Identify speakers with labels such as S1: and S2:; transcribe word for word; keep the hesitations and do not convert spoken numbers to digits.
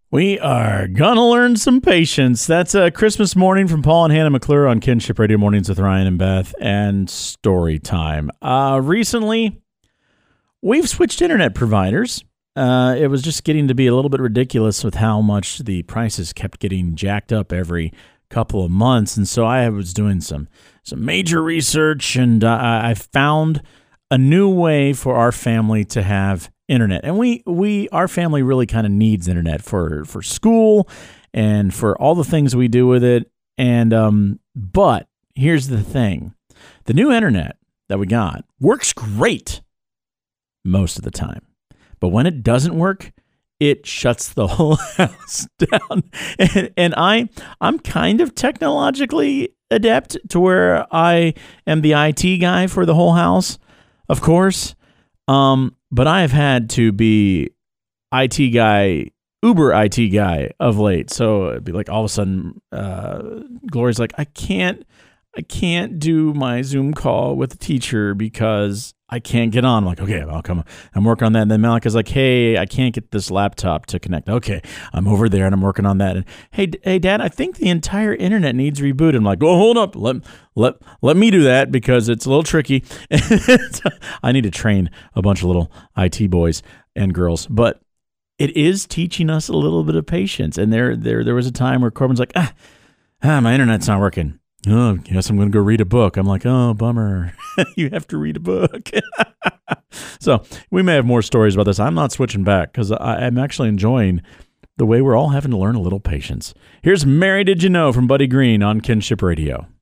S1: We are gonna learn some patience. That's a Christmas morning from Paul and Hannah McClure on Kinship Radio Mornings with Ryan and Beth, and story time. Uh, recently, we've switched internet providers. Uh, it was just getting to be a little bit ridiculous with how much the prices kept getting jacked up every couple of months, and so I was doing some some major research, and uh, I found a new way for our family to have internet. And we, we our family really kind of needs internet for, for school and for all the things we do with it. And um, but here's the thing. The new internet that we got works great most of the time. But when it doesn't work, it shuts the whole house down. And, and I, I'm kind of technologically adept to where I am the I T guy for the whole house, of course. Um, but I have had to be I T guy, Uber I T guy of late. So it'd be like all of a sudden, uh, Gloria's like, I can't, I can't do my Zoom call with the teacher because I can't get on. I'm like, okay, I'll come. I'm working on that. And then Malika's like, hey, I can't get this laptop to connect. Okay, I'm over there and I'm working on that. And hey, hey, Dad, I think the entire internet needs reboot. I'm like, oh, hold up, let let let me do that because it's a little tricky. I need to train a bunch of little I T boys and girls, but it is teaching us a little bit of patience. And there, there, there was a time where Corbin's like, ah, ah my internet's not working. Oh, guess I'm going to go read a book. I'm like, oh, bummer. You have to read a book. So we may have more stories about this. I'm not switching back because I'm actually enjoying the way we're all having to learn a little patience. Here's Mary Did You Know from Buddy Green on Kinship Radio.